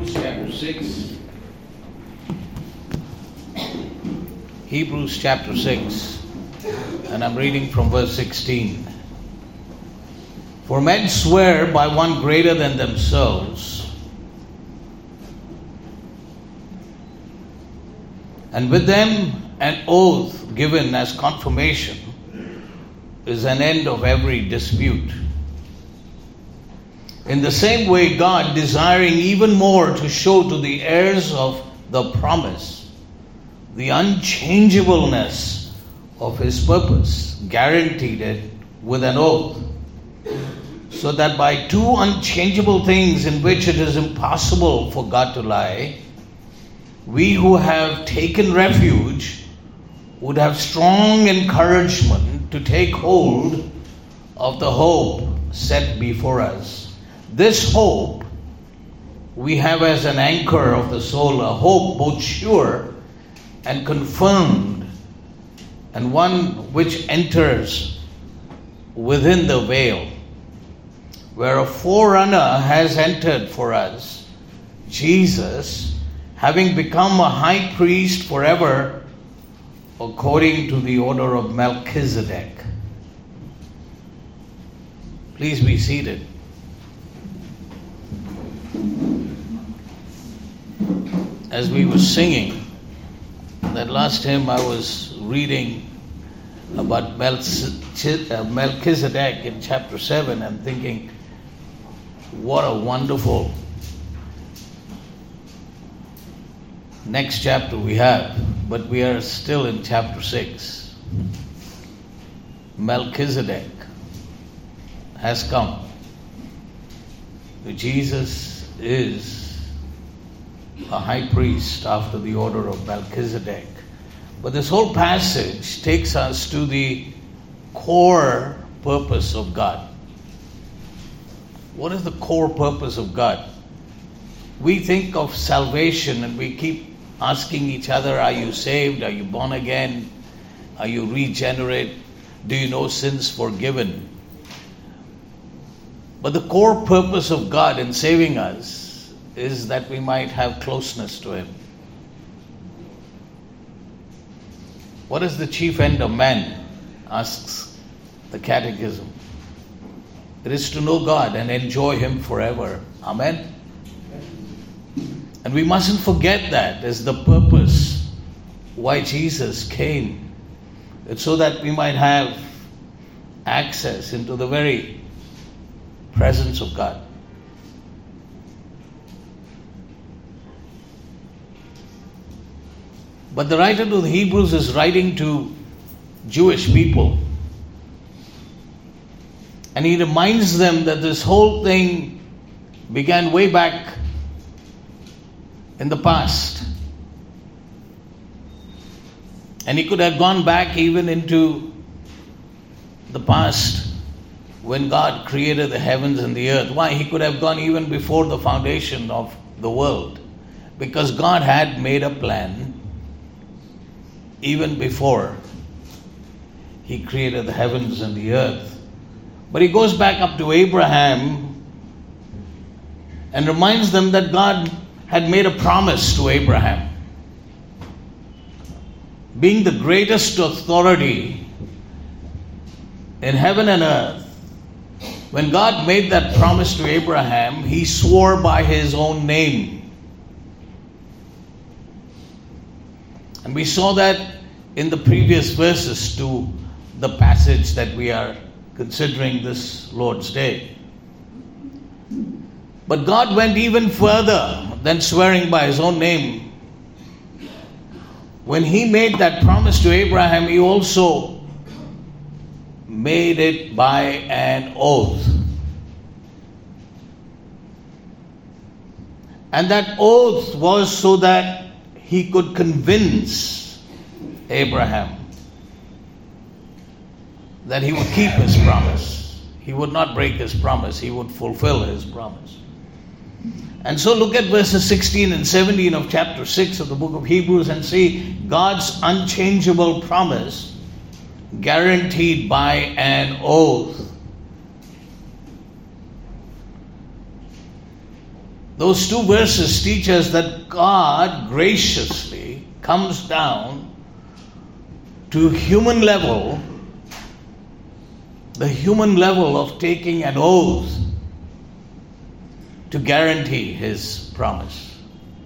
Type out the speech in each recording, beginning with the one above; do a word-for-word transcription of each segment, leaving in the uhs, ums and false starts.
Hebrews chapter six. Hebrews chapter six, and I'm reading from verse sixteen. For men swear by one greater than themselves, and with them an oath given as confirmation is an end of every dispute. In the same way, God, desiring even more to show to the heirs of the promise the unchangeableness of His purpose, guaranteed it with an oath, so that by two unchangeable things in which it is impossible for God to lie, we who have taken refuge would have strong encouragement to take hold of the hope set before us. This hope we have as an anchor of the soul, a hope both sure and confirmed, and one which enters within the veil, where a forerunner has entered for us, Jesus, having become a high priest forever, according to the order of Melchizedek. Please be seated. As we were singing that last hymn, I was reading about Melchizedek in chapter seven and thinking, what a wonderful next chapter we have. But we are still in chapter six. Melchizedek has come. Jesus is a high priest after the order of Melchizedek. But this whole passage takes us to the core purpose of God. What is the core purpose of God? We think of salvation and we keep asking each other, are you saved? Are you born again? Are you regenerate? Do you know sins forgiven? But the core purpose of God in saving us is that we might have closeness to Him. What is the chief end of man? Asks the Catechism. It is to know God and enjoy Him forever. Amen? And we mustn't forget that as the purpose why Jesus came. It's so that we might have access into the very presence of God. But the writer to the Hebrews is writing to Jewish people. And he reminds them that this whole thing began way back in the past. And he could have gone back even into the past when God created the heavens and the earth. Why? He could have gone even before the foundation of the world. Because God had made a plan even before He created the heavens and the earth. But he goes back up to Abraham and reminds them that God had made a promise to Abraham. Being the greatest authority in heaven and earth, when God made that promise to Abraham, He swore by His own name. And we saw that in the previous verses to the passage that we are considering this Lord's Day. But God went even further than swearing by His own name. When He made that promise to Abraham, He also made it by an oath. And that oath was so that He could convince Abraham that he would keep His promise. He would not break His promise. He would fulfill His promise. And so look at verses sixteen and seventeen of chapter six of the book of Hebrews and see God's unchangeable promise guaranteed by an oath. Those two verses teach us that God graciously comes down to human level, the human level of taking an oath to guarantee His promise.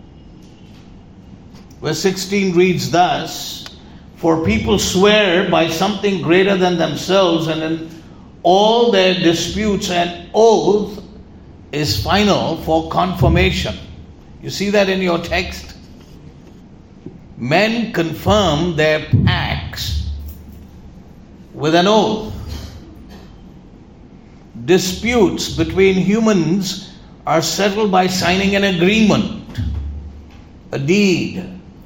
Verse sixteen reads thus, "For people swear by something greater than themselves, and in all their disputes an oath is final for confirmation." You see that in your text? Men confirm their pacts with an oath. Disputes between humans are settled by signing an agreement, a deed,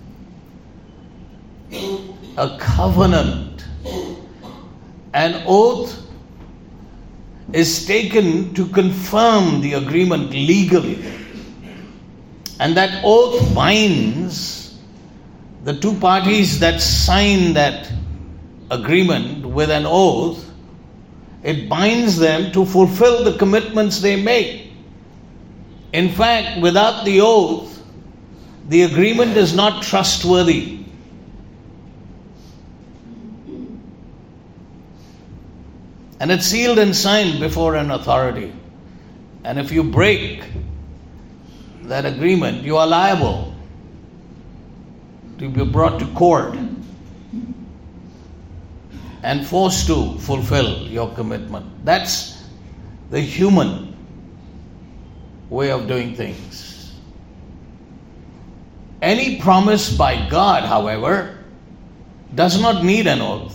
a covenant. An oath is taken to confirm the agreement legally. And that oath binds the two parties that sign that agreement with an oath. It binds them to fulfill the commitments they make. In fact, without the oath, the agreement is not trustworthy. And it's sealed and signed before an authority. And if you break that agreement, you are liable to be brought to court and forced to fulfill your commitment. That's the human way of doing things. Any promise by God, however, does not need an oath.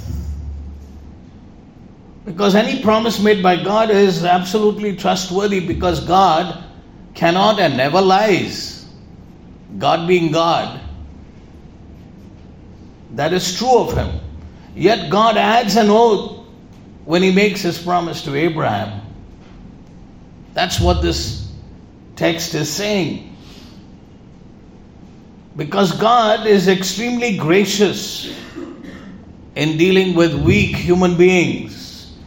Because any promise made by God is absolutely trustworthy, because God cannot and never lies. God being God, that is true of Him. Yet God adds an oath when He makes His promise to Abraham. That's what this text is saying. Because God is extremely gracious in dealing with weak human beings.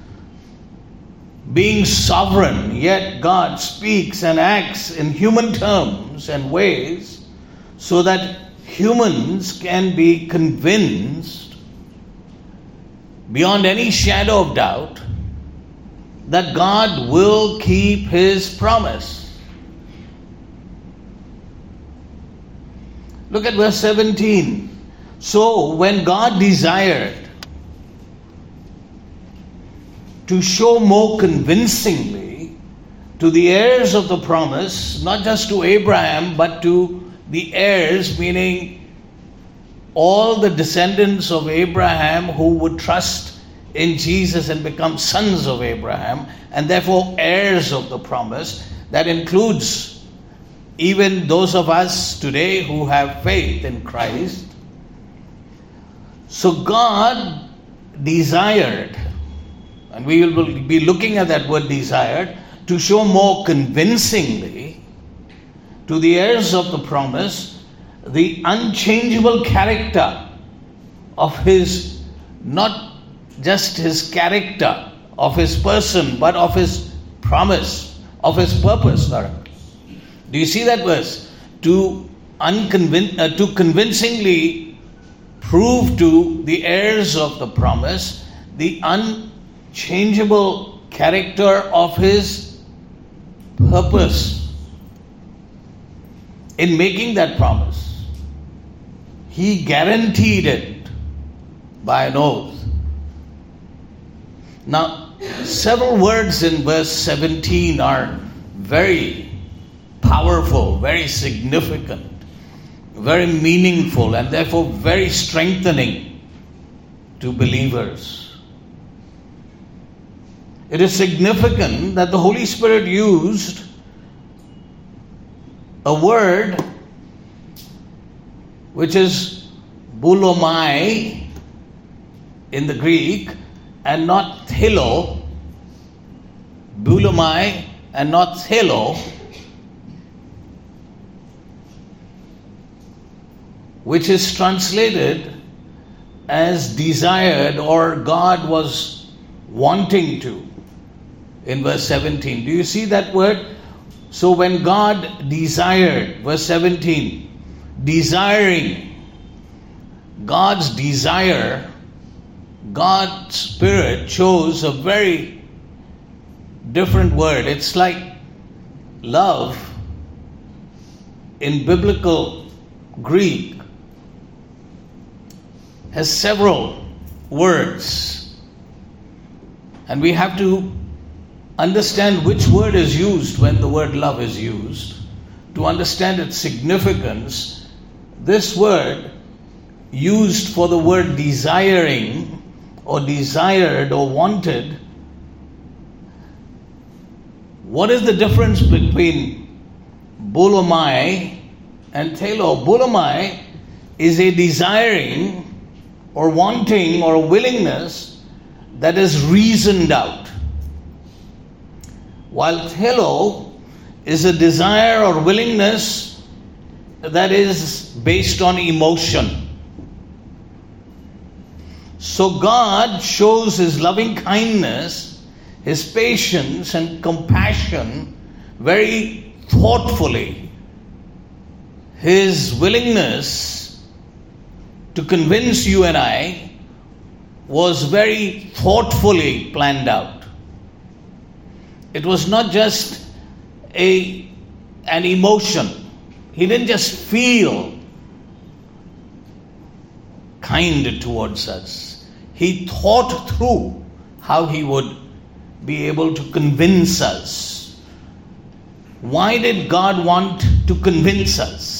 Being sovereign, yet God speaks and acts in human terms and ways so that humans can be convinced beyond any shadow of doubt that God will keep His promise. Look at verse seventeen. So when God desired to show more convincingly to the heirs of the promise, not just to Abraham, but to the heirs, meaning all the descendants of Abraham who would trust in Jesus and become sons of Abraham, and therefore heirs of the promise. That includes even those of us today who have faith in Christ. So God desired, and we will be looking at that word desired, to show more convincingly to the heirs of the promise the unchangeable character of His, not just His character, of His person, but of His promise, of His purpose. Do you see that verse? To, unconvin- uh, to convincingly prove to the heirs of the promise the unchangeable character of His purpose in making that promise. He guaranteed it by an oath. Now, several words in verse seventeen are very powerful, very significant, very meaningful, and therefore very strengthening to believers. It is significant that the Holy Spirit used a word which is boulomai in the Greek, and not thelo, boulomai and not thelo, which is translated as desired or God was wanting to in verse seventeen. Do you see that word? So when God desired, verse seventeen, desiring, God's desire, God's Spirit chose a very different word. It's like love in biblical Greek has several words, and we have to understand which word is used when the word love is used. To understand its significance, this word used for the word desiring or desired or wanted, what is the difference between boulomai and thelo? Boulomai is a desiring or wanting or willingness that is reasoned out, while thelo is a desire or willingness that is based on emotion. So God shows His loving kindness, His patience and compassion very thoughtfully. His willingness to convince you and I was very thoughtfully planned out. It was not just a an emotion. He didn't just feel kind towards us. He thought through how He would be able to convince us. Why did God want to convince us?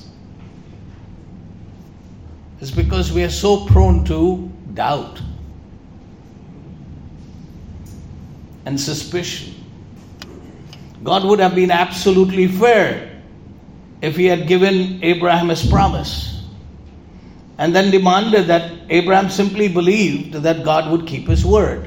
It's because we are so prone to doubt and suspicion. God would have been absolutely fair if He had given Abraham His promise and then demanded that Abraham simply believed that God would keep His word.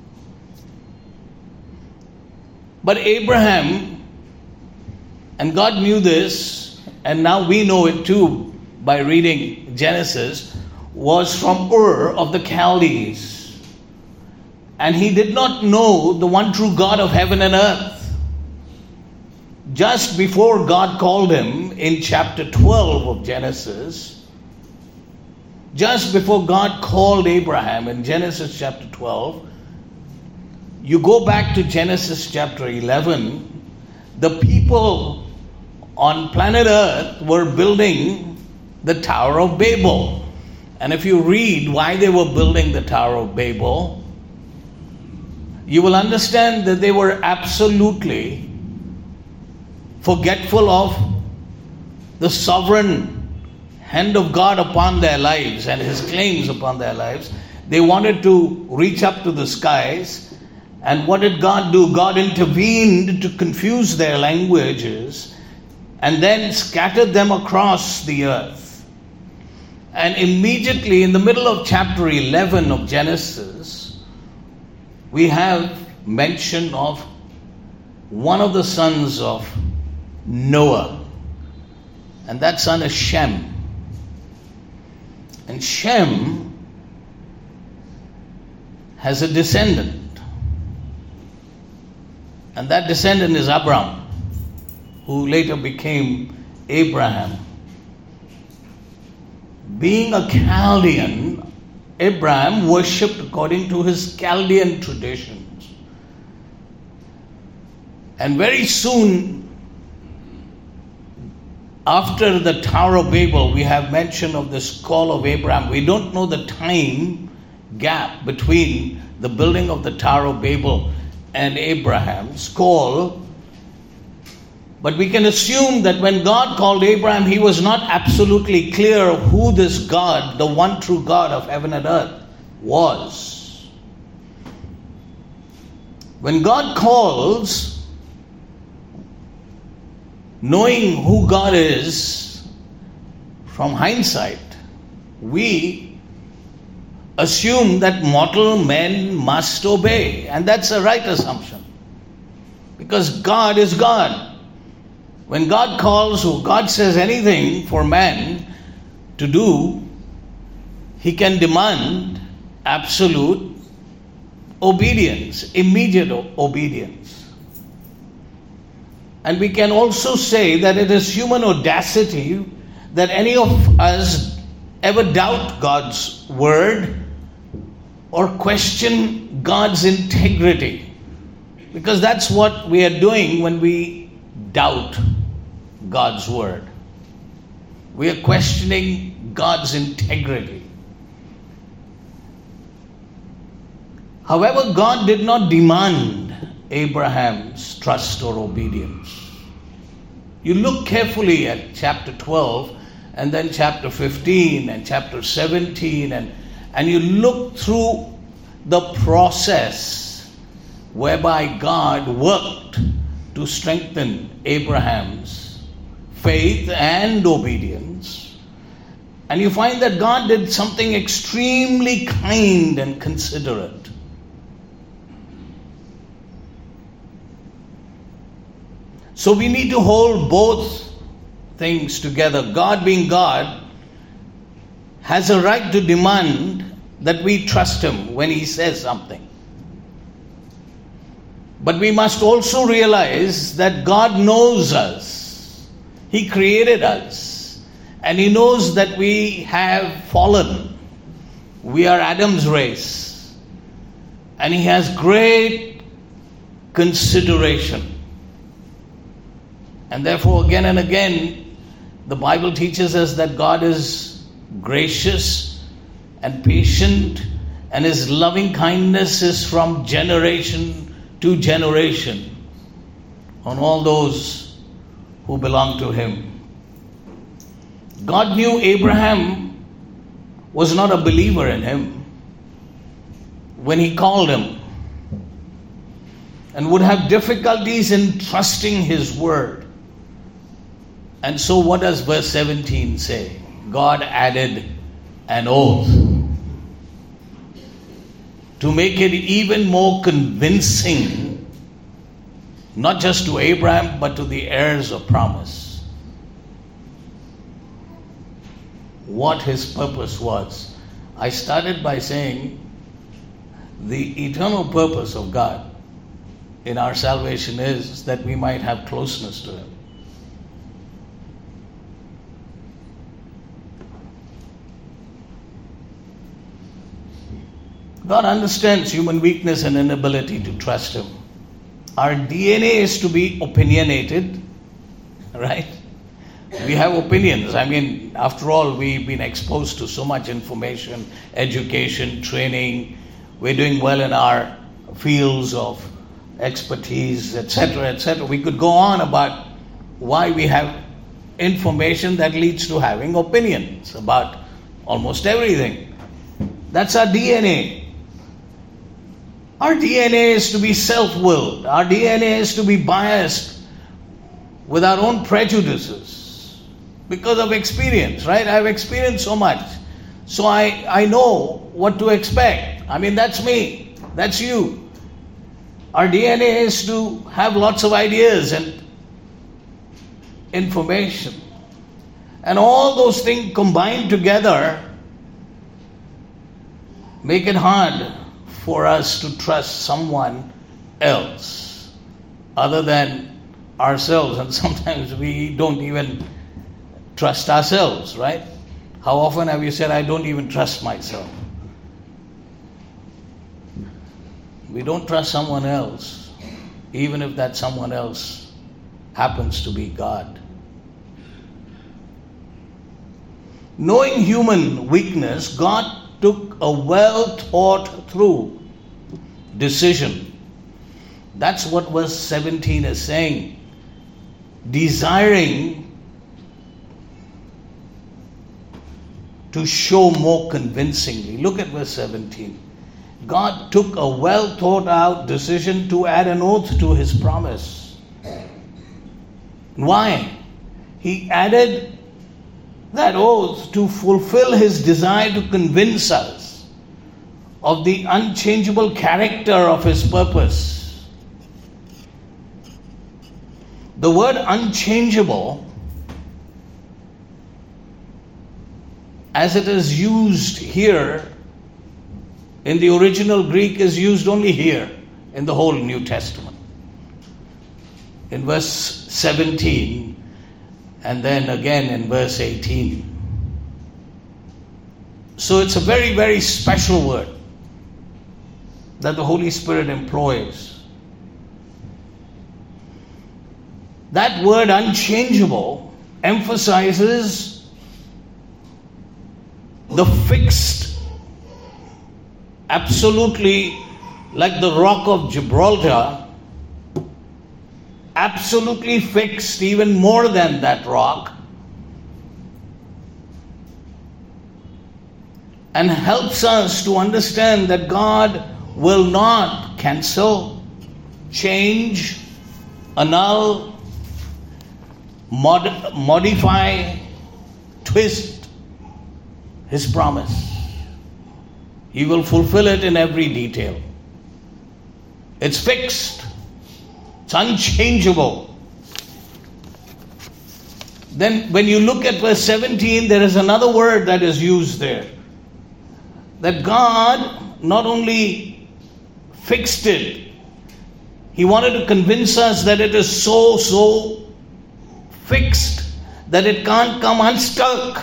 But Abraham, and God knew this, and now we know it too by reading Genesis, was from Ur of the Chaldees. And he did not know the one true God of heaven and earth. Just before God called him in chapter twelve of Genesis, just before God called Abraham in Genesis chapter twelve, you go back to Genesis chapter eleven, the people on planet Earth were building the Tower of Babel. And if you read why they were building the Tower of Babel, you will understand that they were absolutely forgetful of the sovereign hand of God upon their lives and His claims upon their lives. They wanted to reach up to the skies. And what did God do? God intervened to confuse their languages and then scattered them across the earth. And immediately in the middle of chapter eleven of Genesis, we have mention of one of the sons of Noah. And that son is Shem. And Shem has a descendant. And that descendant is Abram, who later became Abraham. Being a Chaldean, Abraham worshipped according to his Chaldean traditions. And very soon after the Tower of Babel, we have mention of this call of Abraham. We don't know the time gap between the building of the Tower of Babel and Abraham's call. But we can assume that when God called Abraham, He was not absolutely clear of who this God, the one true God of heaven and earth, was. When God calls, knowing who God is, from hindsight, we assume that mortal men must obey. And that's a right assumption. Because God is God. When God calls, or God says anything for man to do, He can demand absolute obedience, immediate obedience. And we can also say that it is human audacity that any of us ever doubt God's word or question God's integrity. Because that's what we are doing when we doubt God's word. We are questioning God's integrity. However, God did not demand Abraham's trust or obedience. You look carefully at chapter twelve and then chapter fifteen and chapter seventeen and, and you look through the process whereby God worked to strengthen Abraham's faith and obedience. And you find that God did something extremely kind and considerate. So we need to hold both things together. God, being God, has a right to demand that we trust Him when He says something. But we must also realize that God knows us. He created us. And He knows that we have fallen. We are Adam's race. And He has great consideration. And therefore, again and again, the Bible teaches us that God is gracious and patient, and His loving kindness is from generation to generation on all those who belong to Him. God knew Abraham was not a believer in Him when He called him, and would have difficulties in trusting His word. And so what does verse seventeen say? God added an oath to make it even more convincing, not just to Abraham, but to the heirs of promise, what His purpose was. I started by saying the eternal purpose of God in our salvation is that we might have closeness to Him. God understands human weakness and inability to trust Him. Our D N A is to be opinionated, right? We have opinions. I mean, after all, we've been exposed to so much information, education, training. We're doing well in our fields of expertise, et cetera, et cetera. We could go on about why we have information that leads to having opinions about almost everything. That's our D N A. Our D N A is to be self-willed. Our D N A is to be biased with our own prejudices because of experience, right? I've experienced so much. So I, I know what to expect. I mean, that's me. That's you. Our D N A is to have lots of ideas and information. And all those things combined together make it hard for us to trust someone else other than ourselves. And sometimes we don't even trust ourselves, right? How often have you said, I don't even trust myself? We don't trust someone else, even if that someone else happens to be God. Knowing human weakness, God took a well thought through decision. That's what verse seventeen is saying. Desiring to show more convincingly. Look at verse seventeen. God took a well thought out decision to add an oath to His promise. Why? He added that oath to fulfill His desire to convince us of the unchangeable character of His purpose. The word unchangeable, as it is used here in the original Greek, is used only here in the whole New Testament. in verse seventeen, and then again in verse eighteen. So it's a very, very special word that the Holy Spirit employs. That word unchangeable emphasizes the fixed, absolutely like the rock of Gibraltar, absolutely fixed, even more than that rock, and helps us to understand that God will not cancel, change, annul, mod- modify, twist His promise. He will fulfill it in every detail. It's fixed. It's unchangeable. Then when you look at verse seventeen, there is another word that is used there. That God not only fixed it, He wanted to convince us that it is so, so fixed that it can't come unstuck.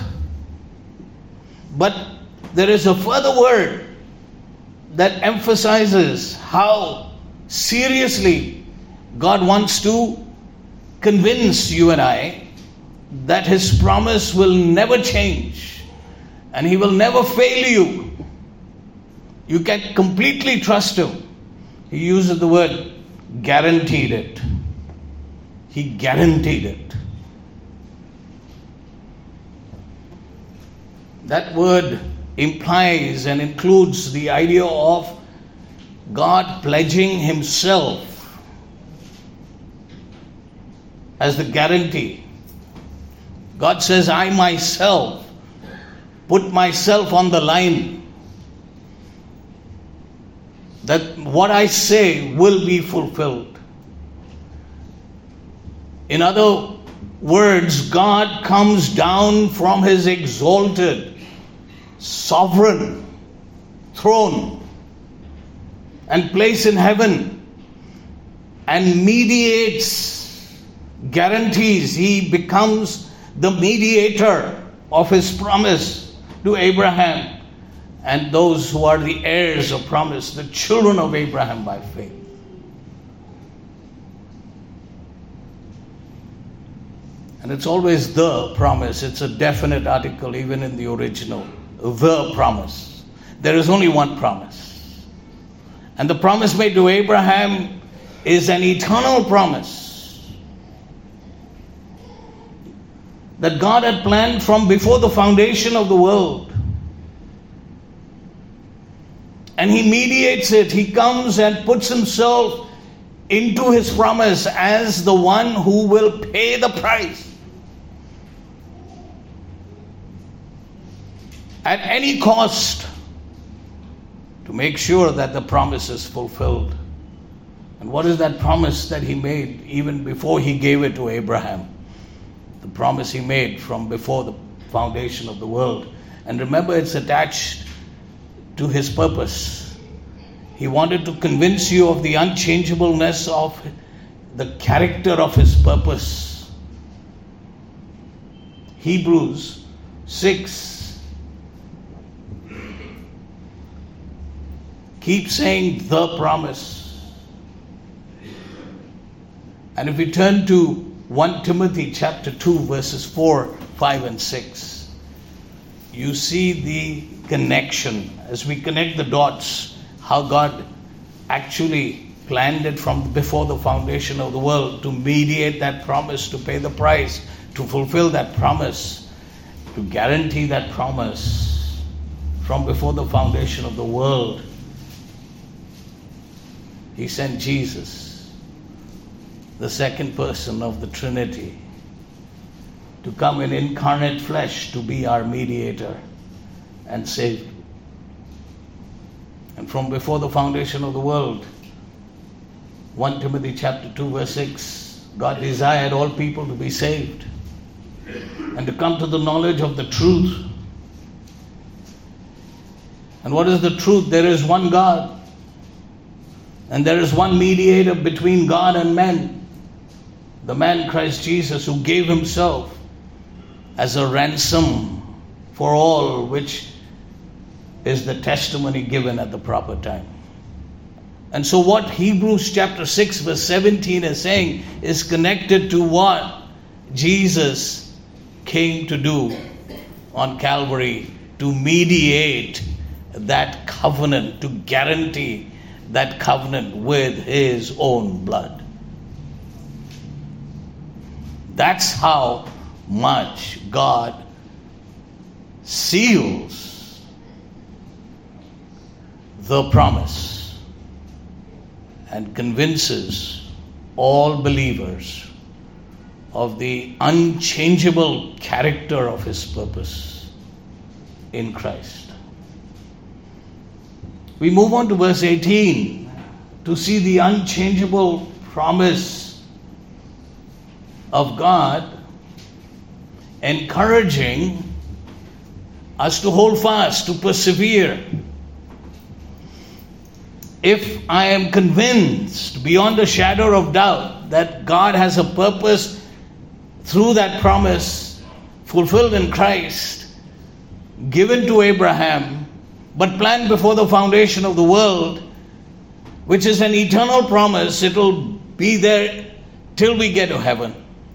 But there is a further word that emphasizes how seriously God wants to convince you and I that His promise will never change and He will never fail you. You can completely trust Him. He uses the word guaranteed it. He guaranteed it. That word implies and includes the idea of God pledging Himself as the guarantee. God says, I myself put myself on the line that what I say will be fulfilled. In other words, God comes down from His exalted, sovereign throne and place in heaven and mediates, guarantees. He becomes the mediator of His promise to Abraham and those who are the heirs of promise, the children of Abraham by faith. And it's always the promise. It's a definite article even in the original. The promise. There is only one promise. And the promise made to Abraham is an eternal promise that God had planned from before the foundation of the world. And He mediates it. He comes and puts Himself into His promise as the one who will pay the price. At any cost, to make sure that the promise is fulfilled. And what is that promise that He made even before He gave it to Abraham? The promise He made from before the foundation of the world. And remember, it's attached to His purpose. He wanted to convince you of the unchangeableness of the character of His purpose. Hebrews six keep saying the promise. And if we turn to First Timothy chapter two, verses four, five, and six, you see the connection. As we connect the dots, how God actually planned it from before the foundation of the world to mediate that promise, to pay the price, to fulfill that promise, to guarantee that promise from before the foundation of the world. He sent Jesus, the second person of the Trinity, to come in incarnate flesh to be our mediator and Savior. And from before the foundation of the world, First Timothy chapter two, verse six, God desired all people to be saved and to come to the knowledge of the truth. And what is the truth? There is one God. And there is one mediator between God and men, the man Christ Jesus, who gave himself as a ransom for all, which is the testimony given at the proper time. And so what Hebrews chapter six verse seventeen is saying is connected to what Jesus came to do on Calvary, to mediate that covenant, to guarantee that covenant with his own blood. That's how much God seals the promise and convinces all believers of the unchangeable character of his purpose in Christ. We move on to verse eighteen to see the unchangeable promise of God, encouraging us to hold fast, to persevere. If I am convinced beyond a shadow of doubt that God has a purpose through that promise fulfilled in Christ, given to Abraham, but planned before the foundation of the world, which is an eternal promise, it will be there till we get to heaven.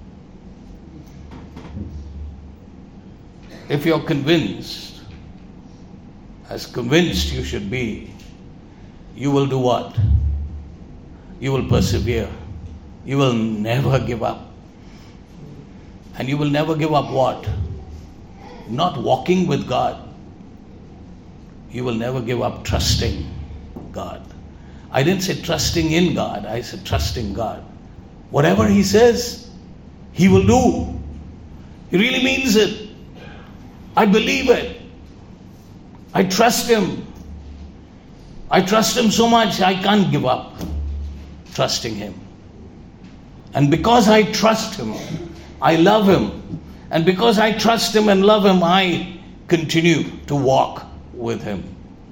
If you're convinced, as convinced you should be, you will do what? You will persevere. You will never give up. And you will never give up what? Not walking with God. You will never give up trusting God. I didn't say trusting in God. I said trusting God. Whatever he says, he will do. He really means it. I believe it. I trust him. I trust him so much I can't give up trusting him. And because I trust him, I love him. And because I trust him and love him, I continue to walk with him.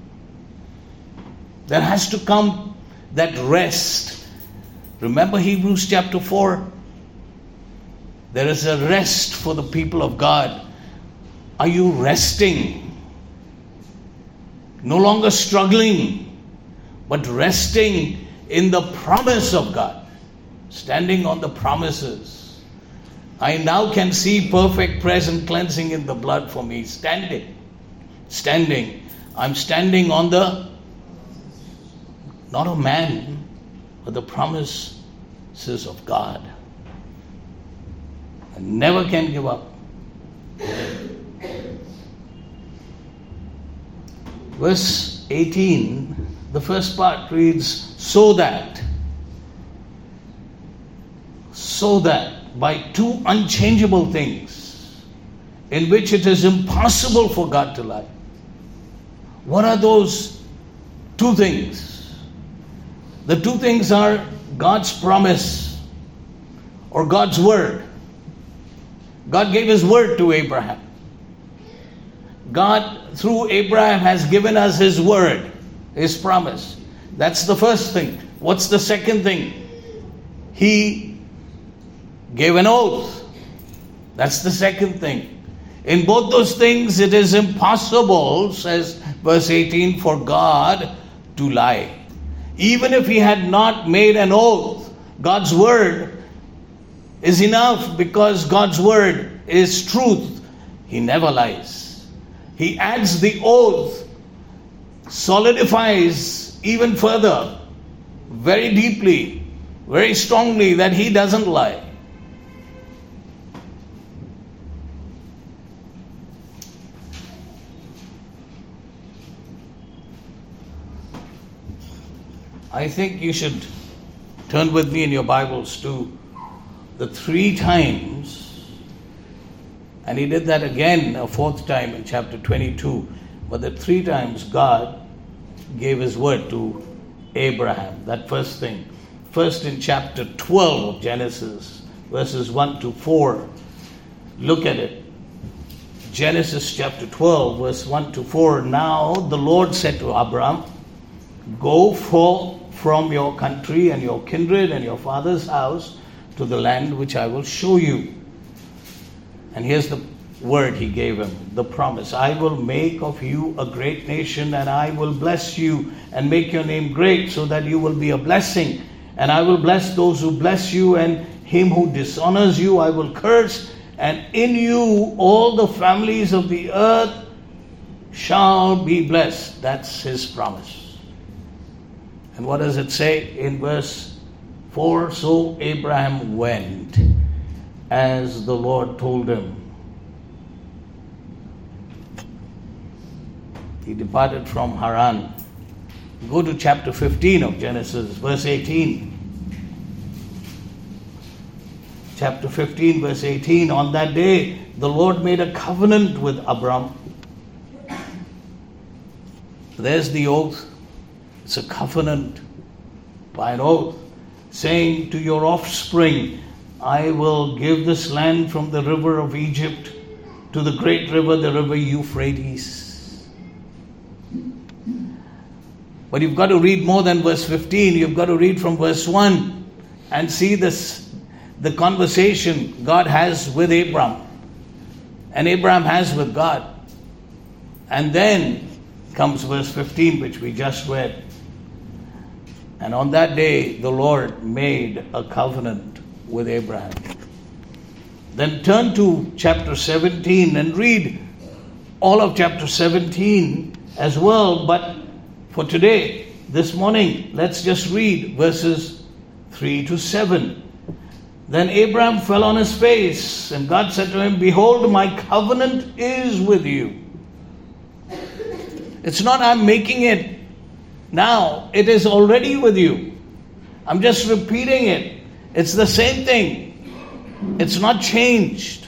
There has to come that rest. Remember Hebrews chapter four? There is a rest for the people of God. Are you resting? No longer struggling, but resting in the promise of God. Standing on the promises. I now can see perfect present cleansing in the blood for me. Standing. Standing. I'm standing on the, not of man, but the promises of God. I never can give up. Verse eighteen, the first part reads, so that, so that by two unchangeable things in which it is impossible for God to lie. What are those two things? The two things are God's promise or God's word. God gave his word to Abraham. God, through Abraham, has given us his word, his promise. That's the first thing. What's the second thing? He gave an oath. That's the second thing. In both those things, it is impossible, says verse eighteen, for God to lie. Even if he had not made an oath, God's word is enough, because God's word is truth. He never lies. He adds the oath, solidifies even further, very deeply, very strongly, that he doesn't lie. I think you should turn with me in your Bibles to the three times, and he did that again a fourth time in chapter twenty-two, but the three times God gave his word to Abraham. That first thing. First in chapter twelve of Genesis, verses one to four. Look at it. Genesis chapter twelve, verse one to four. Now the Lord said to Abraham, go forth from your country and your kindred and your father's house to the land which I will show you. And here's the word he gave him, the promise. I will make of you a great nation, and I will bless you and make your name great, so that you will be a blessing. And I will bless those who bless you, and him who dishonors you I will curse. And in you all the families of the earth shall be blessed. That's his promise. And what does it say in verse four? So Abraham went as the Lord told him. He departed from Haran. Go to chapter fifteen of Genesis, verse eighteen. Chapter fifteen, verse eighteen. On that day, the Lord made a covenant with Abram. There's the oath. It's a covenant by an oath, saying to your offspring, I will give this land from the river of Egypt to the great river, the river Euphrates. But you've got to read more than verse fifteen. You've got to read from verse one and see this, the conversation God has with Abraham and Abraham has with God. And then comes verse fifteen, which we just read. And on that day, the Lord made a covenant with Abraham. Then turn to chapter seventeen and read all of chapter seventeen as well. But for today, this morning, let's just read verses three to seven. Then Abraham fell on his face, and God said to him, behold, my covenant is with you. It's not I'm making it now, it is already with you. I'm just repeating it. It's the same thing. It's not changed.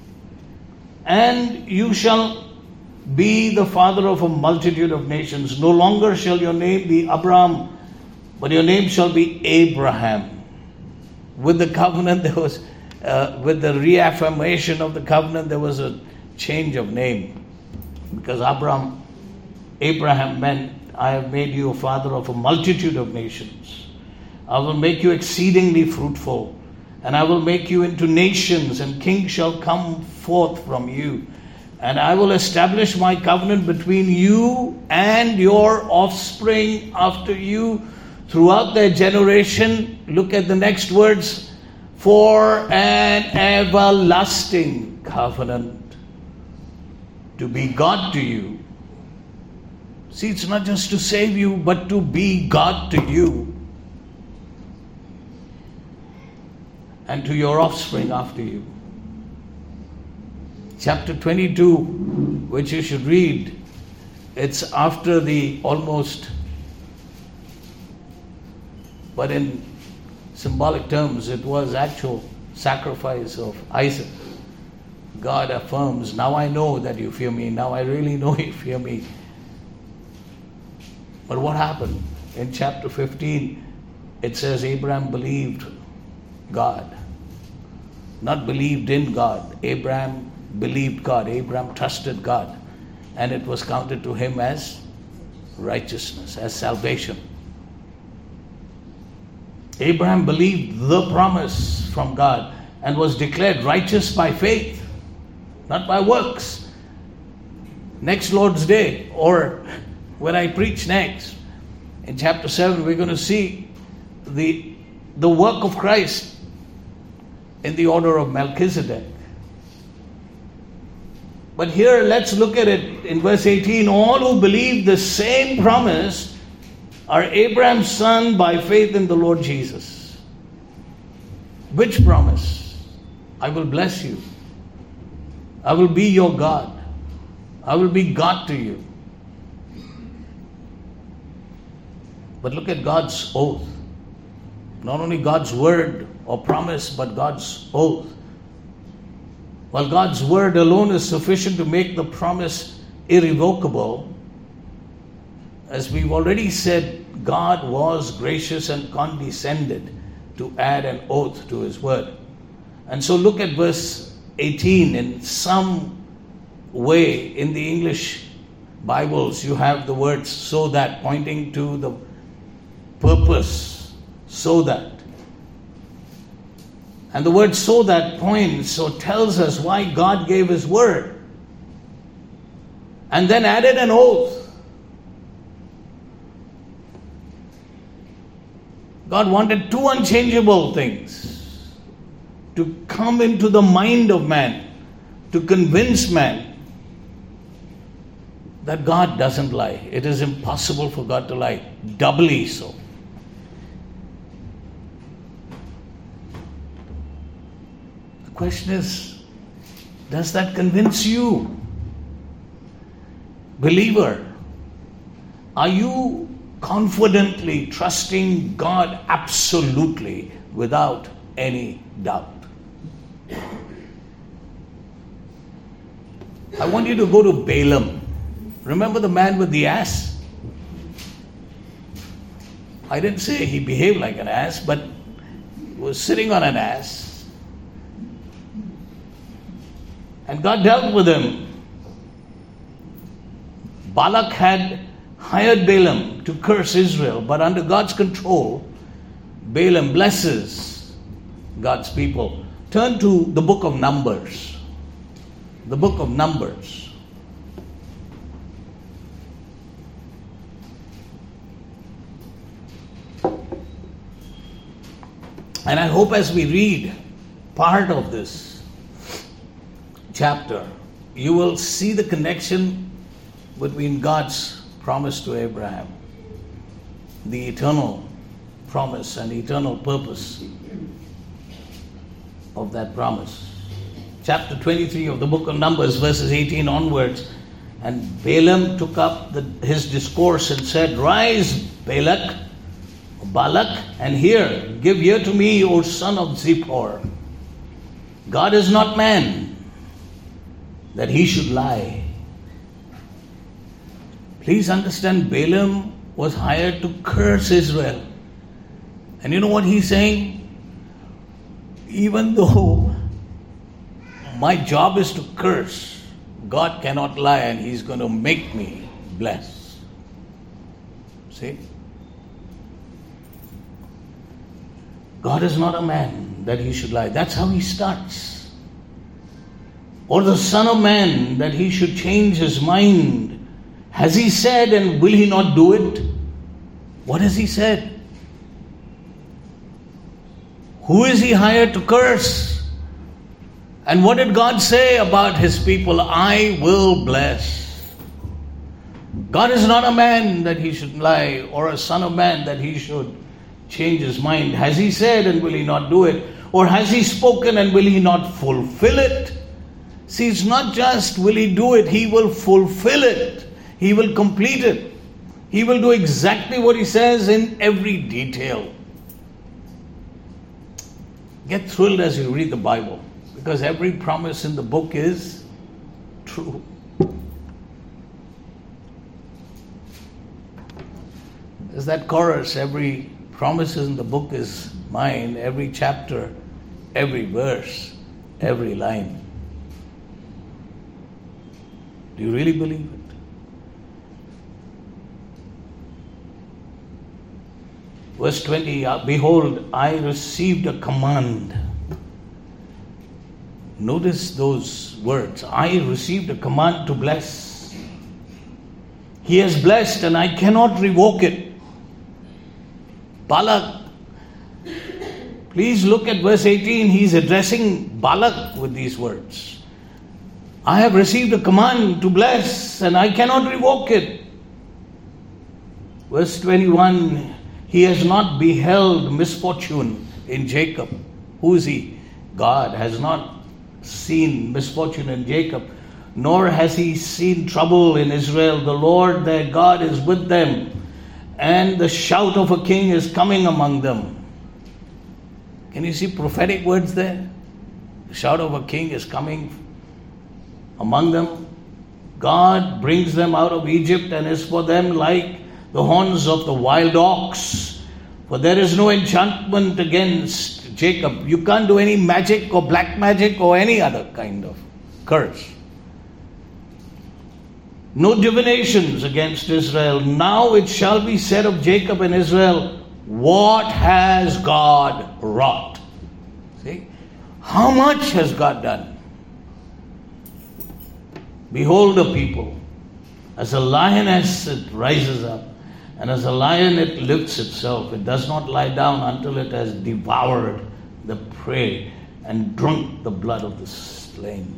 And you shall be the father of a multitude of nations. No longer shall your name be Abram, but your name shall be Abraham. With the covenant, there was, uh, with the reaffirmation of the covenant, there was a change of name. Because Abram, Abraham meant, I have made you a father of a multitude of nations. I will make you exceedingly fruitful, and I will make you into nations, and kings shall come forth from you. And I will establish my covenant between you and your offspring after you throughout their generation. Look at the next words. For an everlasting covenant, to be God to you. See, it's not just to save you, but to be God to you. And to your offspring after you. Chapter twenty-two, which you should read, it's after the almost, but in symbolic terms, it was actual sacrifice of Isaac. God affirms, now I know that you fear me. Now I really know you fear me. But what happened? In chapter fifteen, it says Abraham believed God. Not believed in God. Abraham believed God. Abraham trusted God. And it was counted to him as righteousness, as salvation. Abraham believed the promise from God and was declared righteous by faith, not by works. Next Lord's Day, or when I preach next, in chapter seven, we're going to see the, the work of Christ in the order of Melchizedek. But here, let's look at it in verse eighteen. All who believe the same promise are Abraham's son by faith in the Lord Jesus. Which promise? I will bless you. I will be your God. I will be God to you. But look at God's oath. Not only God's word or promise, but God's oath. While God's word alone is sufficient to make the promise irrevocable, as we've already said, God was gracious and condescended to add an oath to his word. And so look at verse eighteen. In some way, in the English Bibles, you have the words so that, pointing to the purpose, so that. And the word so that points or tells us why God gave his word. And then added an oath. God wanted two unchangeable things to come into the mind of man, to convince man that God doesn't lie. It is impossible for God to lie, doubly so. The question is, does that convince you? Believer, are you confidently trusting God absolutely without any doubt? I want you to go to Balaam. Remember the man with the ass? I didn't say he behaved like an ass, but he was sitting on an ass. And God dealt with him. Balak had hired Balaam to curse Israel, but under God's control, Balaam blesses God's people. Turn to the book of Numbers. The book of Numbers. And I hope as we read part of this chapter, you will see the connection between God's promise to Abraham, the eternal promise and eternal purpose of that promise. Chapter twenty-three of the book of Numbers, verses eighteen onwards. And Balaam took up the, his discourse and said, "Rise, Balak, Balak, and hear, give ear to me, O son of Zippor. God is not man, that he should lie." Please understand, Balaam was hired to curse Israel. And you know what he's saying? Even though my job is to curse, God cannot lie, and he's going to make me bless. See? God is not a man that he should lie. That's how he starts. Or the son of man that he should change his mind. Has he said, and will he not do it? What has he said? Who is he hired to curse? And what did God say about his people? I will bless. God is not a man that he should lie, or a son of man that he should change his mind. Has he said, and will he not do it? Or has he spoken, and will he not fulfill it? See, it's not just will he do it, he will fulfill it. He will complete it. He will do exactly what he says in every detail. Get thrilled as you read the Bible, because every promise in the book is true. There's that chorus, every promise in the book is mine, every chapter, every verse, every line. Do you really believe it? Verse twenty, behold, I received a command. Notice those words. I received a command to bless. He has blessed, and I cannot revoke it. Balak, please look at verse eighteen. He's addressing Balak with these words. I have received a command to bless, and I cannot revoke it. Verse twenty-one, he has not beheld misfortune in Jacob. Who is he? God has not seen misfortune in Jacob, nor has he seen trouble in Israel. The Lord their God is with them, and the shout of a king is coming among them. Can you see prophetic words there? The shout of a king is coming among them. God brings them out of Egypt and is for them like the horns of the wild ox. For there is no enchantment against Jacob. You can't do any magic or black magic or any other kind of curse. No divinations against Israel. Now it shall be said of Jacob and Israel, what has God wrought? See? How much has God done? Behold a people. As a lioness it rises up, and as a lion it lifts itself. It does not lie down until it has devoured the prey and drunk the blood of the slain.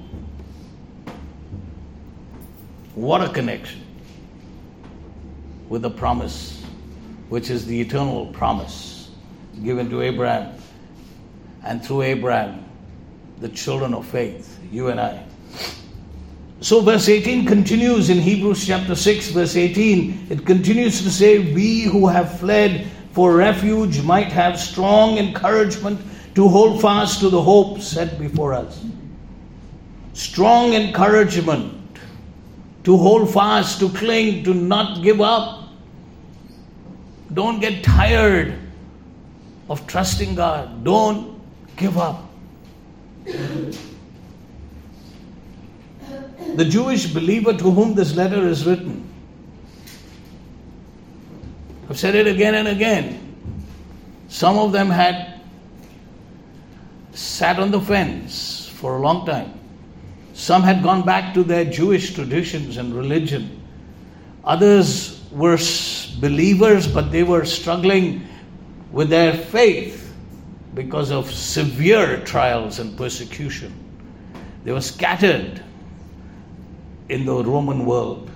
What a connection with the promise, which is the eternal promise given to Abraham, and through Abraham, the children of faith, you and I. So verse eighteen continues in Hebrews chapter six, verse eighteen. It continues to say, we who have fled for refuge might have strong encouragement to hold fast to the hope set before us. Strong encouragement to hold fast, to cling, to not give up. Don't get tired of trusting God. Don't give up. The Jewish believer to whom this letter is written, I've said it again and again, some of them had sat on the fence for a long time. Some had gone back to their Jewish traditions and religion. Others were believers, but they were struggling with their faith because of severe trials and persecution. They were scattered in the Roman world.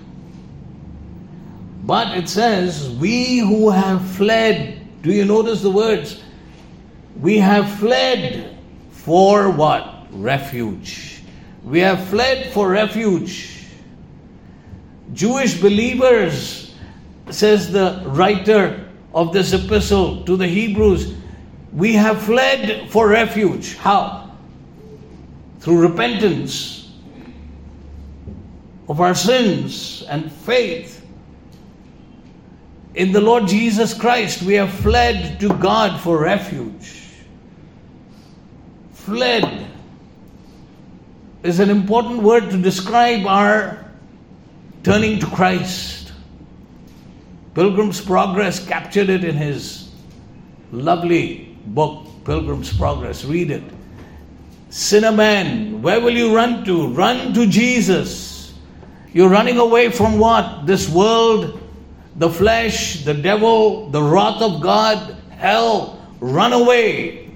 But it says, we who have fled, do you notice the words? We have fled for what? Refuge. We have fled for refuge. Jewish believers, says the writer of this epistle to the Hebrews, we have fled for refuge. How? Through repentance of our sins and faith in the Lord Jesus Christ. We have fled to God for refuge. Fled is an important word to describe our turning to Christ. Pilgrim's Progress captured it in his lovely book, Pilgrim's Progress. Read it. Sinner man, where will you run to? Run to Jesus. You're running away from what? This world, the flesh, the devil, the wrath of God, hell. Run away.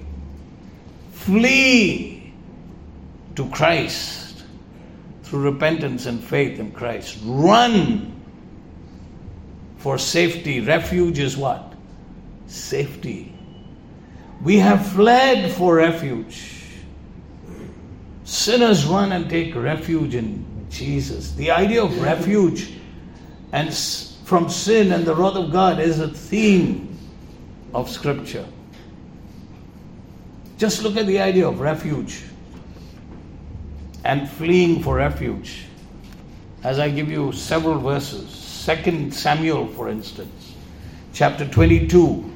Flee to Christ through repentance and faith in Christ. Run for safety. Refuge is what? Safety. We have fled for refuge. Sinners run and take refuge in Jesus. The idea of refuge and from sin and the wrath of God is a theme of Scripture. Just look at the idea of refuge and fleeing for refuge. As I give you several verses, Second Samuel, for instance, chapter twenty-two.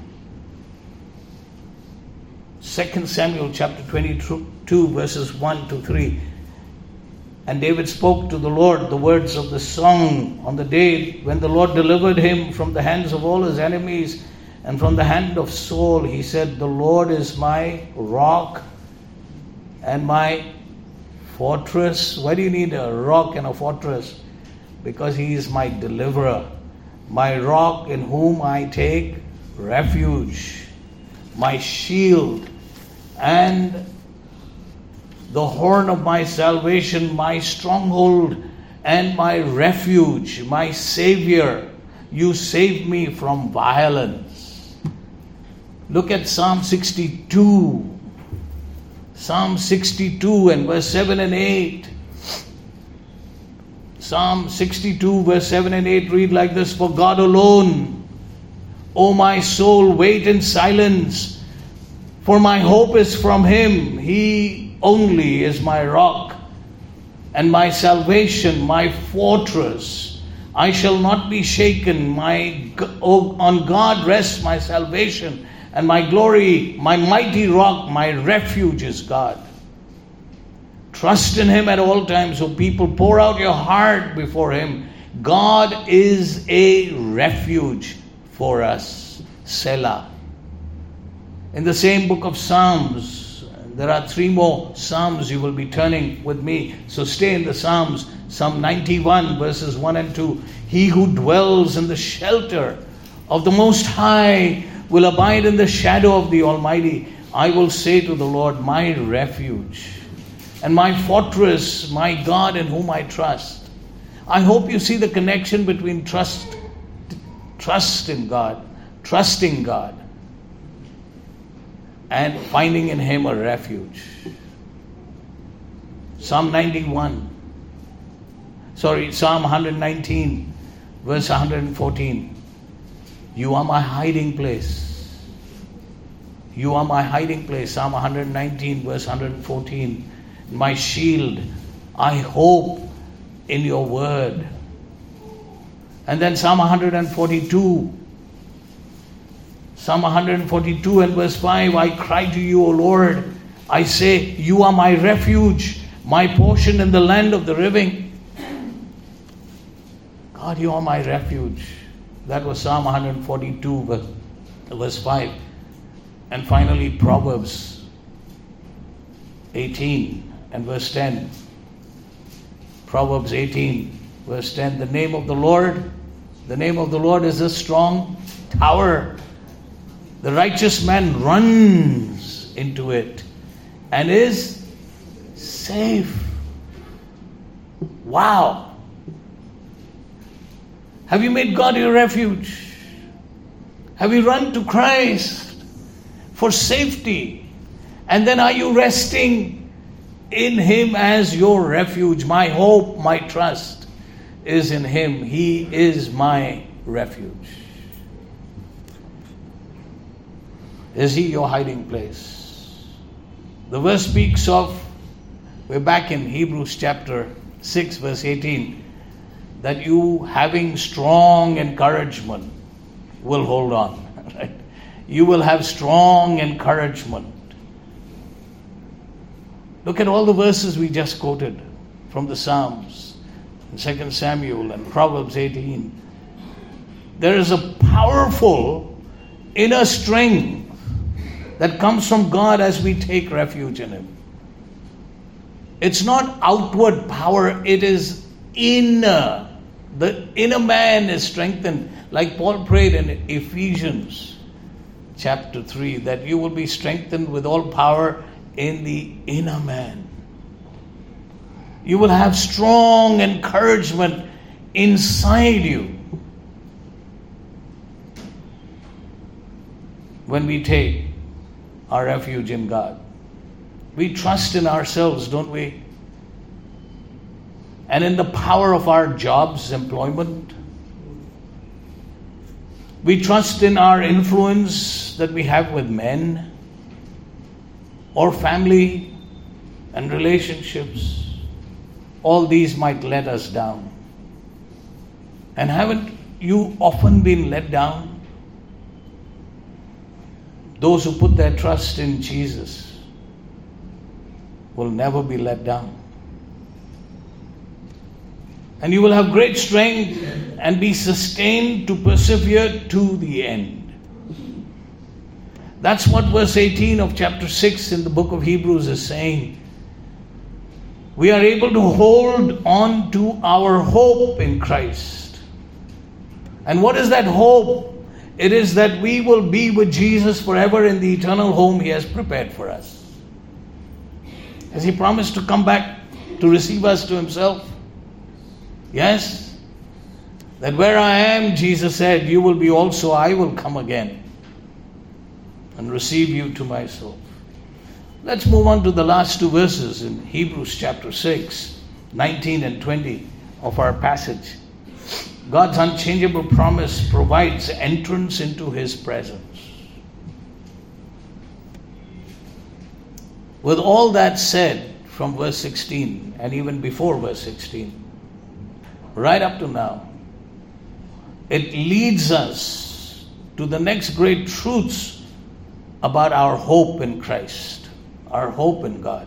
Second Samuel chapter twenty-two, verses one to three. And David spoke to the Lord the words of the song on the day when the Lord delivered him from the hands of all his enemies and from the hand of Saul. He said, the Lord is my rock and my fortress. Why do you need a rock and a fortress? Because he is my deliverer, my rock in whom I take refuge, my shield and the horn of my salvation, my stronghold and my refuge, my Savior. You save me from violence. Look at Psalm sixty-two. Psalm sixty-two and verse seven and eight. Psalm sixty-two verse seven and eight read like this. For God alone, O my soul, wait in silence, for my hope is from Him. He only is my rock and my salvation, my fortress. I shall not be shaken. My on God rests my salvation. And my glory, my mighty rock, my refuge is God. Trust in Him at all times, O people. Pour out your heart before Him. God is a refuge for us. Selah. In the same book of Psalms, There are three more Psalms you will be turning with me. So stay in the Psalms. Psalm ninety-one, verses one and two. He who dwells in the shelter of the Most High will abide in the shadow of the Almighty. I will say to the Lord, my refuge and my fortress, my God in whom I trust. I hope you see the connection between trust, trust in God, trusting God, and finding in Him a refuge. Psalm ninety-one. Sorry, Psalm one nineteen, verse one fourteen. You are my hiding place. You are my hiding place. Psalm one nineteen, verse one fourteen. My shield, I hope in your word. And then Psalm one forty-two. Psalm one forty-two and verse five. I cry to you, O Lord. I say, you are my refuge, my portion in the land of the living. God, you are my refuge. That was Psalm one forty-two, verse, verse five. And finally, Proverbs eighteen and verse ten. Proverbs eighteen, verse ten. The name of the Lord, the name of the Lord is a strong tower. The righteous man runs into it and is safe. Wow. Have you made God your refuge? Have you run to Christ for safety? And then are you resting in Him as your refuge? My hope, my trust is in Him. He is my refuge. Is He your hiding place? The verse speaks of, we're back in Hebrews chapter six, verse eighteen. That you, having strong encouragement, will hold on. Right? You will have strong encouragement. Look at all the verses we just quoted from the Psalms, and Second Samuel and Proverbs eighteen. There is a powerful inner strength that comes from God as we take refuge in Him. It's not outward power, it is inner. The inner man is strengthened, like Paul prayed in Ephesians chapter three, that you will be strengthened with all power in the inner man. You will have strong encouragement inside you when we take our refuge in God. We trust in ourselves, don't we? And in the power of our jobs, employment. We trust in our influence that we have with men or family and relationships. All these might let us down. And haven't you often been let down? Those who put their trust in Jesus will never be let down. And you will have great strength and be sustained to persevere to the end. That's what verse eighteen of chapter six in the book of Hebrews is saying. We are able to hold on to our hope in Christ. And what is that hope? It is that we will be with Jesus forever in the eternal home He has prepared for us. Has He promised to come back to receive us to Himself? Yes, that where I am, Jesus said, you will be also, I will come again and receive you to myself. Let's move on to the last two verses in Hebrews chapter six, nineteen and twenty of our passage. God's unchangeable promise provides entrance into His presence. With all that said, from verse sixteen and even before verse sixteen, right up to now, it leads us to the next great truths about our hope in Christ, our hope in God.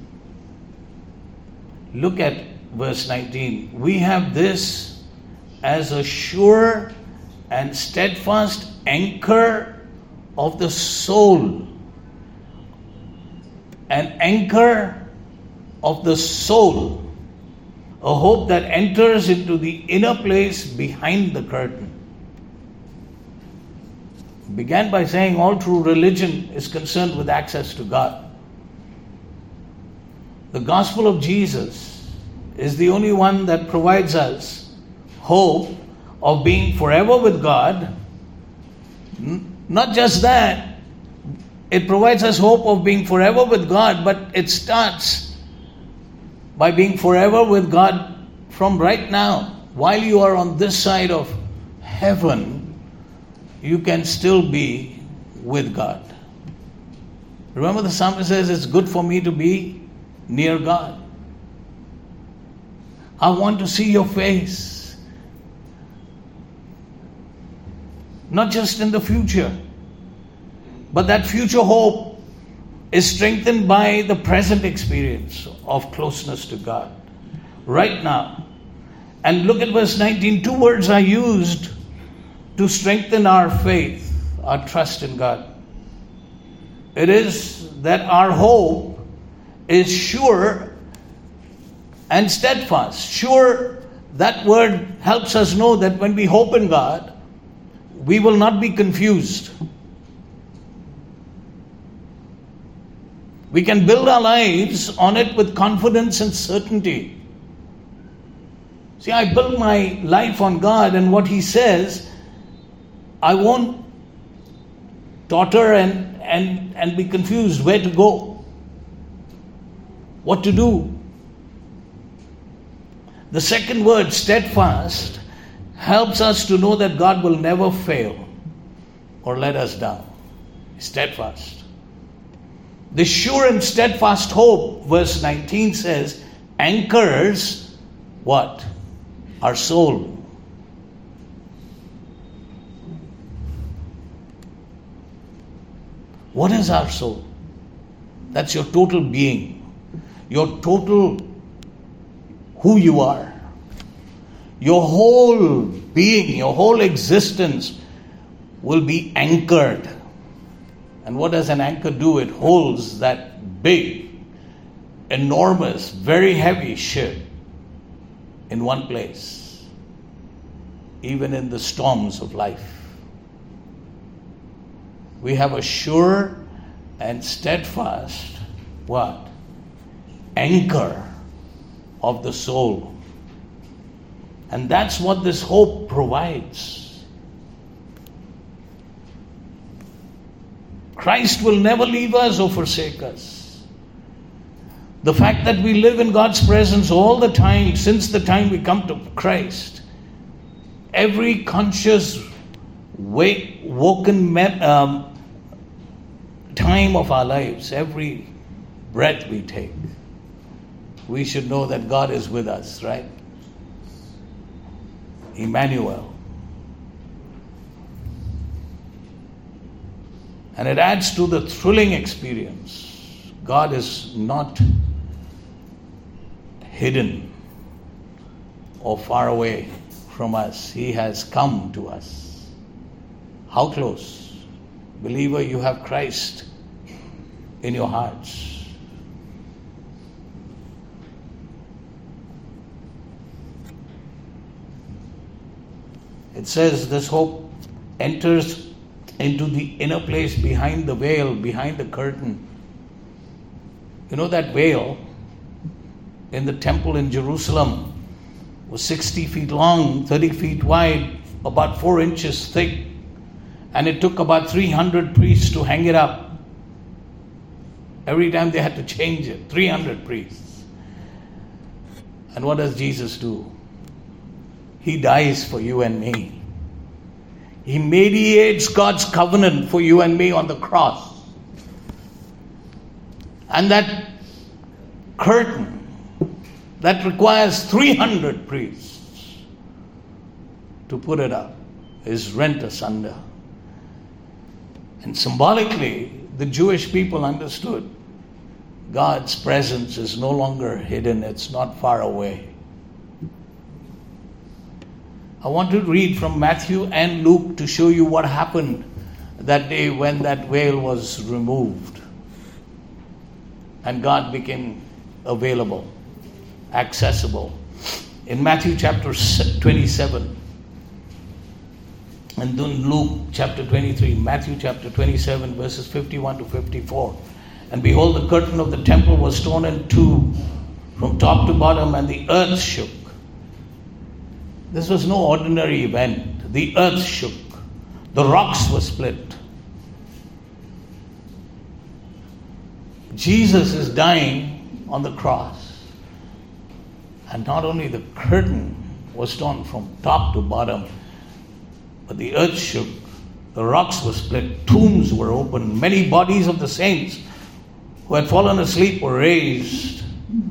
Look at verse nineteen. We have this as a sure and steadfast anchor of the soul. an anchor of the soul, a hope that enters into the inner place behind the curtain. Began by saying all true religion is concerned with access to God. The gospel of Jesus is the only one that provides us hope of being forever with God. Not just that, it provides us hope of being forever with God, but it starts by being forever with God from right now. While you are on this side of heaven, you can still be with God. Remember, the psalmist says, it's good for me to be near God. I want to see your face. Not just in the future, but that future hope is strengthened by the present experience of closeness to God right now. And look at verse nineteen. Two words are used to strengthen our faith, our trust in God. It is that our hope is sure and steadfast. Sure, that word helps us know that when we hope in God, we will not be confused. We can build our lives on it with confidence and certainty. See, I build my life on God and what He says. I won't totter and, and, and be confused where to go, what to do. The second word, steadfast, helps us to know that God will never fail or let us down. Steadfast. The sure and steadfast hope, verse nineteen says, anchors what? Our soul. What is our soul? That's your total being, your total who you are. Your whole being, your whole existence will be anchored. And what does an anchor do? It holds that big, enormous, very heavy ship in one place, even in the storms of life. We have a sure and steadfast, what? Anchor of the soul. And that's what this hope provides. Christ will never leave us or forsake us. The fact that we live in God's presence all the time, since the time we come to Christ, every conscious, wake, woken um, time of our lives, every breath we take, we should know that God is with us, right? Emmanuel. And it adds to the thrilling experience. God is not hidden or far away from us. He has come to us. How close? Believer, you have Christ in your hearts. It says this hope enters into the inner place behind the veil, behind the curtain. You know that veil in the temple in Jerusalem was sixty feet long, thirty feet wide, about four inches thick. And it took about three hundred priests to hang it up. Every time they had to change it, three hundred priests. And what does Jesus do? He dies for you and me. He mediates God's covenant for you and me on the cross. And that curtain that requires three hundred priests to put it up is rent asunder. And symbolically, the Jewish people understood God's presence is no longer hidden, it's not far away. I want to read from Matthew and Luke to show you what happened that day when that veil was removed. and God became available, accessible. In Matthew chapter twenty-seven, and then Luke chapter twenty-three, Matthew chapter twenty-seven, verses fifty-one to fifty-four. And behold, the curtain of the temple was torn in two from top to bottom, and the earth shook. This was no ordinary event. The earth shook. The rocks were split. Jesus is dying on the cross. And not only the curtain was torn from top to bottom, but the earth shook. The rocks were split. Tombs were opened. Many bodies of the saints who had fallen asleep were raised.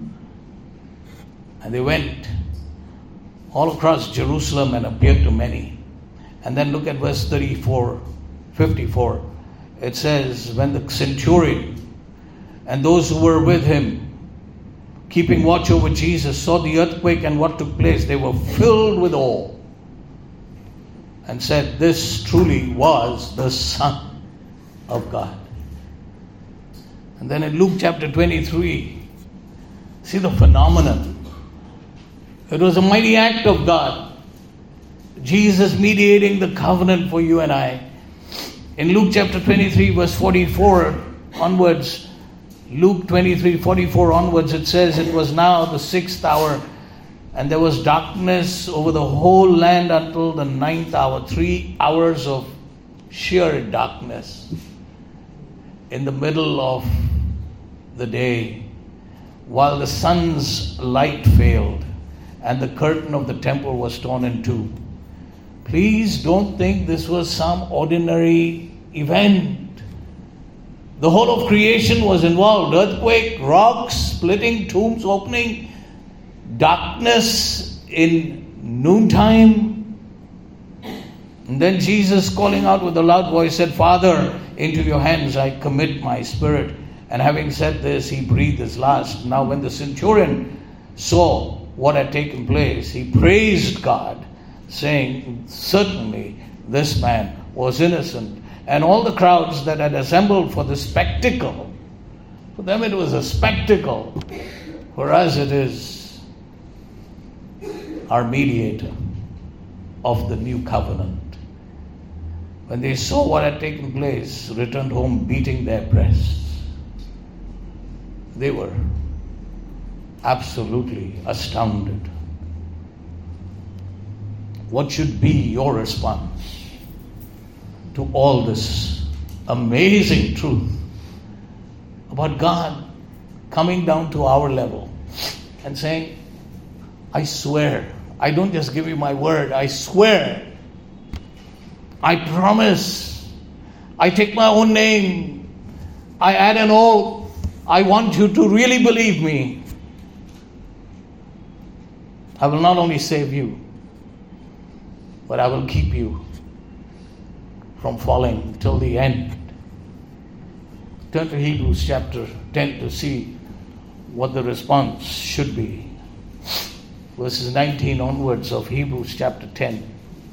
And they went all across Jerusalem and appeared to many. And then look at verse thirty-four, fifty-four. It says, when the centurion and those who were with him, keeping watch over Jesus, saw the earthquake and what took place, they were filled with awe and said, this truly was the Son of God. And then in Luke chapter twenty-three, see the phenomenon. It was a mighty act of God. Jesus mediating the covenant for you and I. In Luke chapter twenty-three, verse forty-four onwards, Luke twenty-three, forty-four onwards, it says, it was now the sixth hour, and there was darkness over the whole land until the ninth hour. Three hours of sheer darkness in the middle of the day, while the sun's light failed and the curtain of the temple was torn in two. Please don't think this was some ordinary event. The whole of creation was involved. Earthquake, rocks splitting, tombs opening, darkness in noontime. And then Jesus, calling out with a loud voice, said, Father, into your hands I commit my spirit. And having said this, he breathed his last. Now when the centurion saw what had taken place, he praised God, saying, certainly this man was innocent. And all the crowds that had assembled for the spectacle, for them it was a spectacle. For us it is our mediator of the new covenant. When they saw what had taken place, returned home beating their breasts. They were absolutely astounded. What should be your response to all this amazing truth about God coming down to our level and saying, I swear, I don't just give you my word, I swear, I promise, I take my own name, I add an oath, I want you to really believe me. I will not only save you, but I will keep you from falling till the end. Turn to Hebrews chapter ten to see what the response should be. Verses nineteen onwards of Hebrews chapter ten.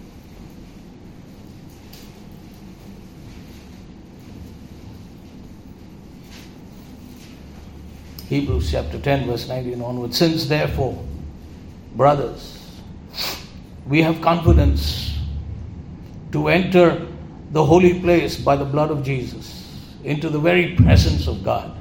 Hebrews chapter ten, verse nineteen onwards. Since therefore, brothers, we have confidence to enter the holy place by the blood of Jesus, into the very presence of God,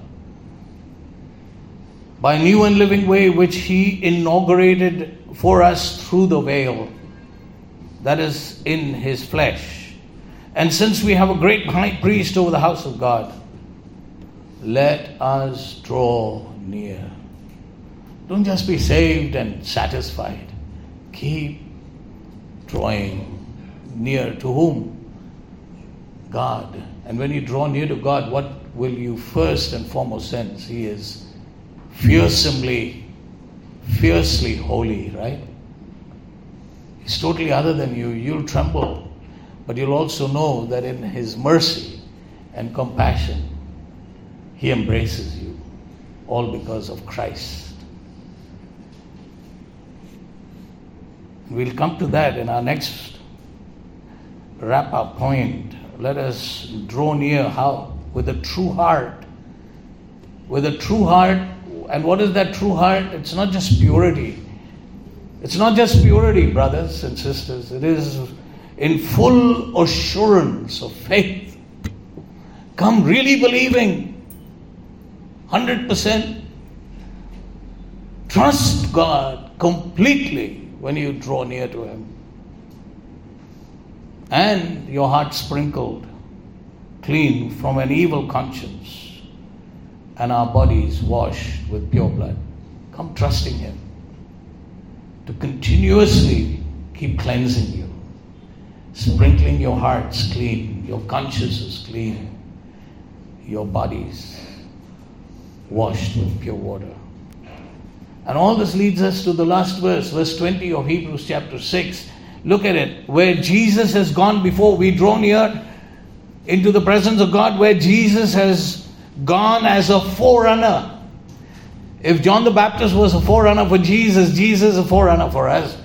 by a new and living way which He inaugurated for us through the veil, that is, in His flesh. And since we have a great high priest over the house of God, let us draw near. Don't just be saved and satisfied. Keep drawing near to whom? God. And when you draw near to God, what will you first and foremost sense? He is fearsomely, fiercely holy, right? He's totally other than you. You'll tremble, but you'll also know that in His mercy and compassion, He embraces you, all because of Christ. We'll come to that in our next wrap-up point. Let us draw near how? With a true heart, with a true heart. And what is that true heart? It's not just purity. It's not just purity, brothers and sisters. It is in full assurance of faith. Come really believing, one hundred percent. Trust God completely when you draw near to Him. And your heart sprinkled clean from an evil conscience, and our bodies washed with pure blood. Come trusting Him to continuously keep cleansing you, sprinkling your hearts clean, your consciences clean, your bodies washed with pure water. And all this leads us to the last verse, verse twenty of Hebrews chapter six. Look at it, where Jesus has gone before. We draw near into the presence of God, where Jesus has gone as a forerunner. If John the Baptist was a forerunner for Jesus, Jesus is a forerunner for us.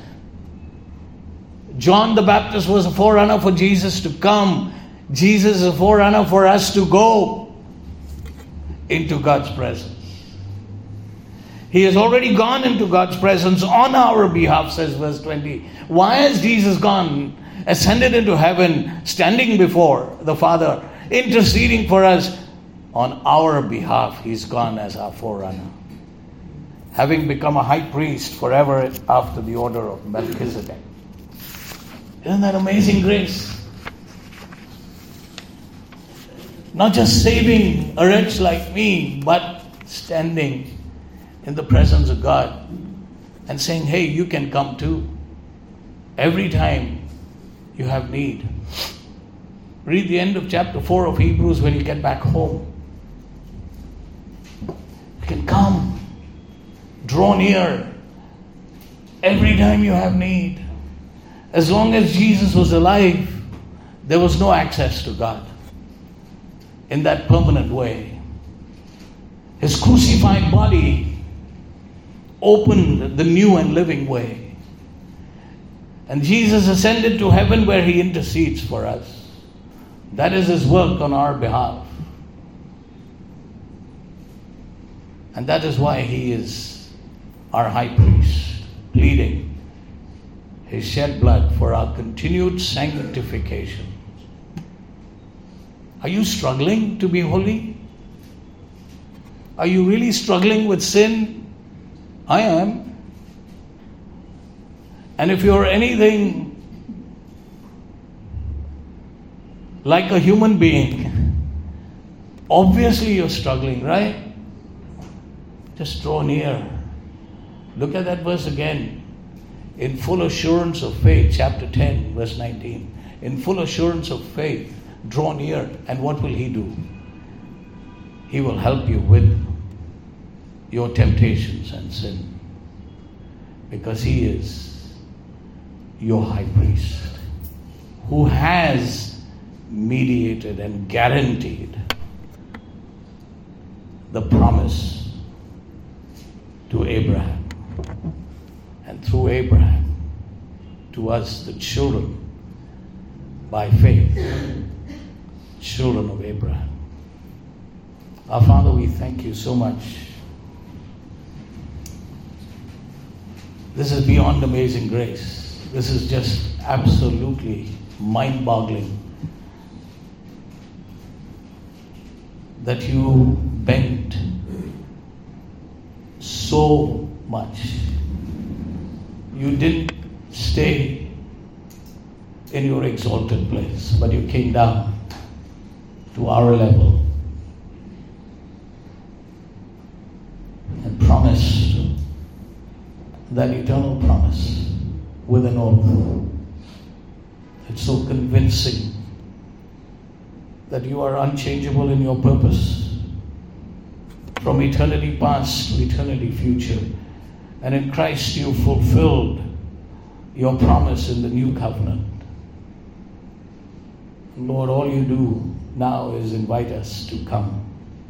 John the Baptist was a forerunner for Jesus to come. Jesus is a forerunner for us to go into God's presence. He has already gone into God's presence on our behalf, says verse twenty. Why has Jesus gone, ascended into heaven, standing before the Father, interceding for us? On our behalf, He's gone as our forerunner, having become a high priest forever after the order of Melchizedek. Isn't that amazing grace? Not just saving a wretch like me, but standing in the presence of God and saying, hey, you can come too. Every time you have need. Read the end of chapter four of Hebrews when you get back home. You can come, draw near every time you have need. As long as Jesus was alive, there was no access to God in that permanent way. His crucified body opened the new and living way. And Jesus ascended to heaven where He intercedes for us. That is His work on our behalf. And that is why He is our high priest, pleading His shed blood for our continued sanctification. Are you struggling to be holy? Are you really struggling with sin? I am. And if you're anything like a human being, obviously you're struggling, right? Just draw near. Look at that verse again. In full assurance of faith, chapter ten, verse nineteen. In full assurance of faith, draw near. And what will He do? He will help you with your temptations and sin. Because He is your high priest who has mediated and guaranteed the promise to Abraham. And through Abraham, to us, the children, by faith, children of Abraham. Our Father, we thank You so much. This is beyond amazing grace. This is just absolutely mind-boggling that You bent so much. You didn't stay in Your exalted place, but You came down to our level and promised that eternal promise with an oath. It's so convincing that You are unchangeable in Your purpose from eternity past to eternity future. And in Christ You fulfilled Your promise in the new covenant. And Lord, all You do now is invite us to come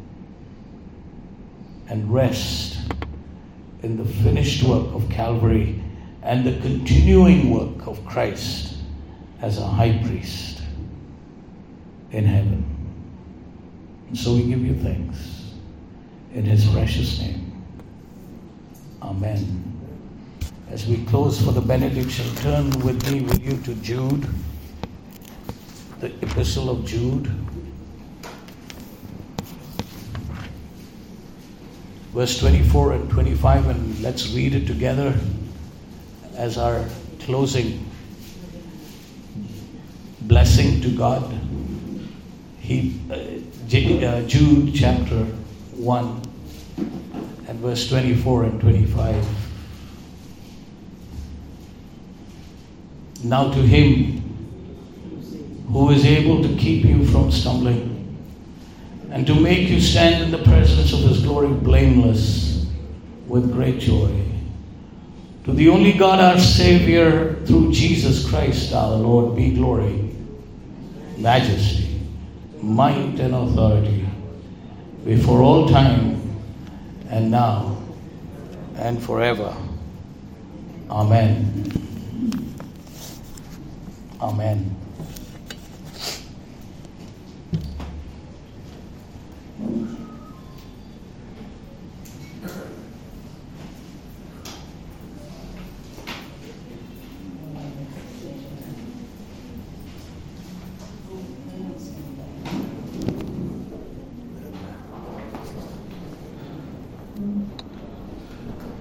and rest in the finished work of Calvary and the continuing work of Christ as a high priest in heaven. And so we give You thanks. in His precious name. Amen. As we close for the benediction, turn with me, will you, to Jude, the Epistle of Jude. Verse twenty-four and twenty-five, and let's read it together as our closing blessing to God. He, uh, J, uh, Jude chapter one and verse twenty-four and twenty-five. Now to Him who is able to keep you from stumbling and to make you stand in the presence of His glory blameless with great joy. To the only God our Savior, through Jesus Christ our Lord, be glory, majesty, might and authority before all time and now and forever. Amen. Amen.